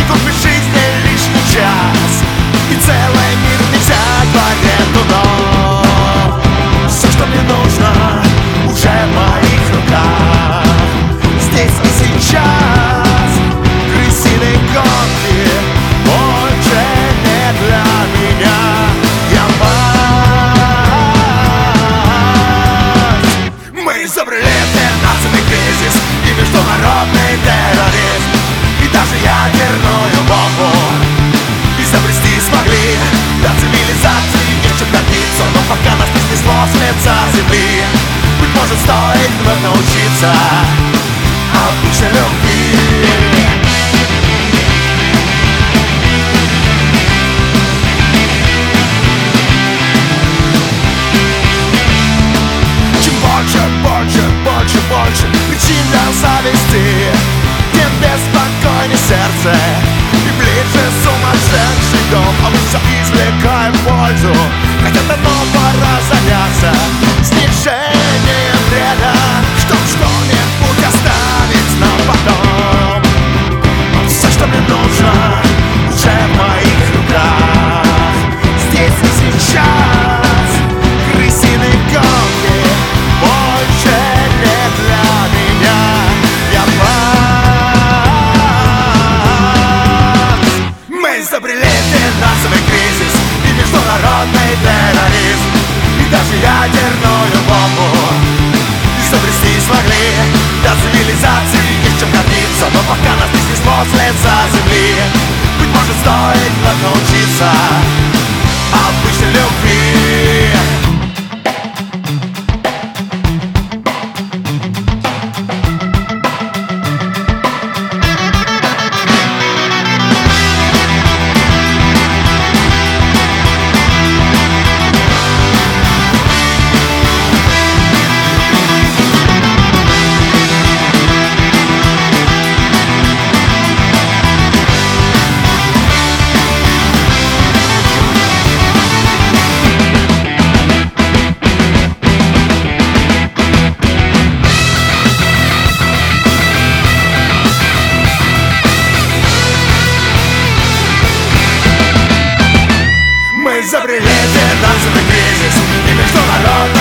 купишь жизни лишний час, и целый мир не взять в аренду, но все, что мне нужно, уже в моих руках. Здесь и сейчас крысиные гонки больше не для меня. Я мать. Мы изобрели финансовый кризис и международный терроризм, и даже ядерную бомбу изобрести смогли. До цивилизации есть чем добиться, но пока нас не снесло с лица земли, быть может, стоит вновь научиться обычной любви. Больше причин для зависти, тем беспокойнее сердце и ближе сумасшедший дом. А мы все извлекаем пользу, хотя давно пора заняться снижением вреда, чтоб что-нибудь оставить нам потом. Но все, что мне нужно, уже в моих руках. Здесь и сейчас крысиные гонки больше не для меня. Я мать. Мы изобрели финансовый кризис и международный терроризм, и даже ядерную бомбу изобрести смогли. До цивилизации есть чем гордиться, но пока нас не снесло с лица земли, быть может, стоит вновь научиться обычной любви. Мы изобрели финансовый кризис и международный